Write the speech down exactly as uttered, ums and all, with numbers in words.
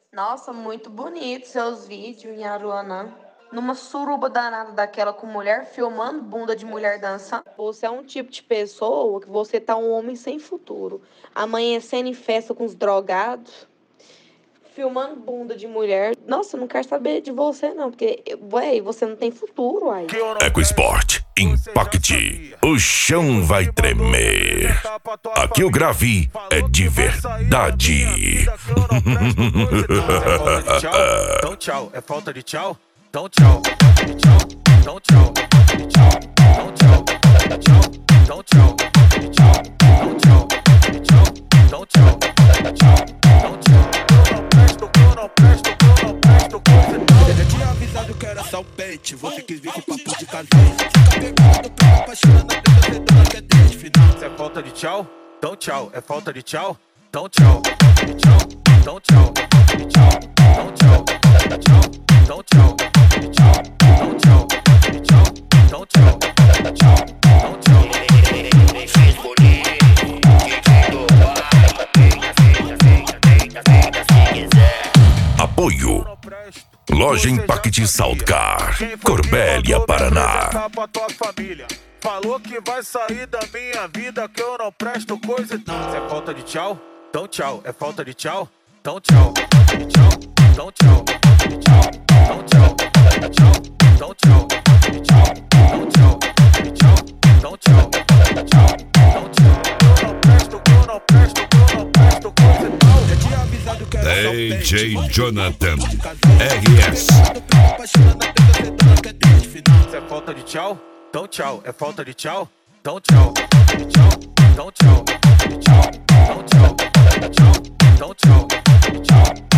Nossa, muito bonito seus vídeos em Aruanã. Numa suruba danada daquela com mulher, filmando bunda de mulher dançando. Você é um tipo de pessoa que você tá um homem sem futuro. Amanhecendo em festa com os drogados, filmando bunda de mulher. Nossa, eu não quero saber de você não, porque, ué, você não tem futuro, aí. EcoSport, impacte. O chão vai tremer. Aqui o grave é de verdade. Então tchau, é falta de tchau. Então tchau, então tchau, então tchau, então tchau, então tchau, então tchau, então tchau, então tchau. Eu não presto, eu não presto, eu não presto coisa não. Eu tinha avisado que era só o pente, você quis vir com papo de carvão. Fica pegado pela apaixonada, defendedora que é desde final. Se é falta de tchau, então tchau, é falta de tchau. Então tchau, tchau, então tchau, tchau, então tchau, tchau, então tchau, tchau, então tchau, tchau, então tchau, tchau, então tchau. Apoio Loja Impact Saltcar, Corbélia, Paraná. Falou que vai sair da minha vida, que eu não presto coisa não. Se é falta de tchau, então tchau. É falta de tchau, então tchau. Tchau, então tchau. Tchau, então tchau. Tchau, então tchau. Tchau, então tchau. Tchau, então tchau. Tchau, então tchau. Eu não presto, eu não presto, eu não presto coisa não. Eu tinha avisado que era só o pente, D J Jonathan R R S. Se é falta de tchau, então tchau. É falta de tchau, então tchau. Tchau, então tchau. Tchau, então tchau. Tchau, então tchau. Tchau.